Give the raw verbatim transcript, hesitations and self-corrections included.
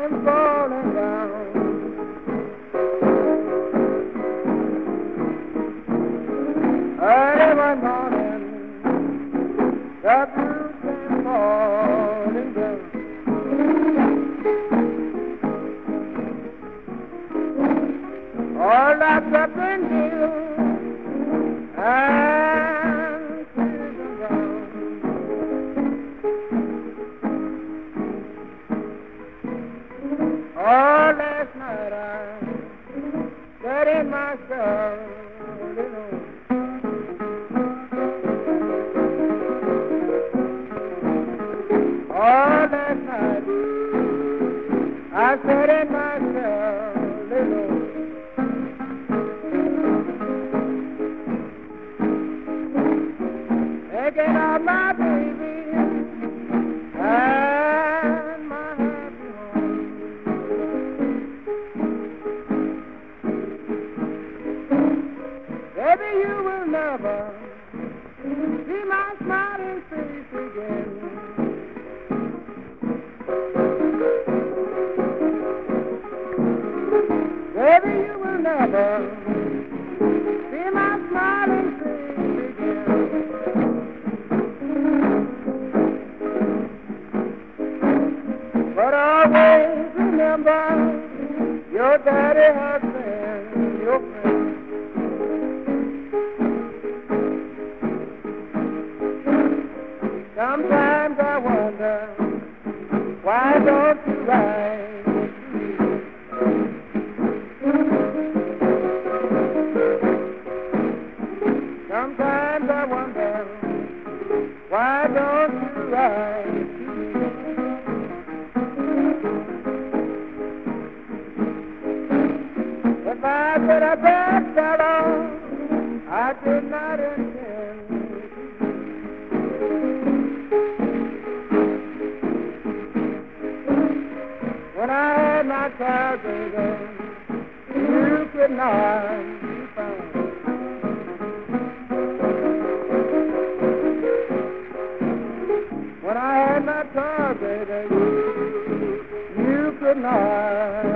came falling down. Early one morning, the dew came falling down. All wrapped up in dew and season down. All last night I sat in myself, you know. All last night I sat in myself, you know. Thinking of my baby and my happy home. Baby, you will never see my smiling face again. Baby, you will never see my smiling face again. But always remember, your daddy has been your friend. Sometimes I wonder, why don't you write to me? Sometimes I wonder, why don't you write to me? If I said a bad fellow, I did not intend to. When I had my child, baby, you could not be found. When I had my child, baby, you could not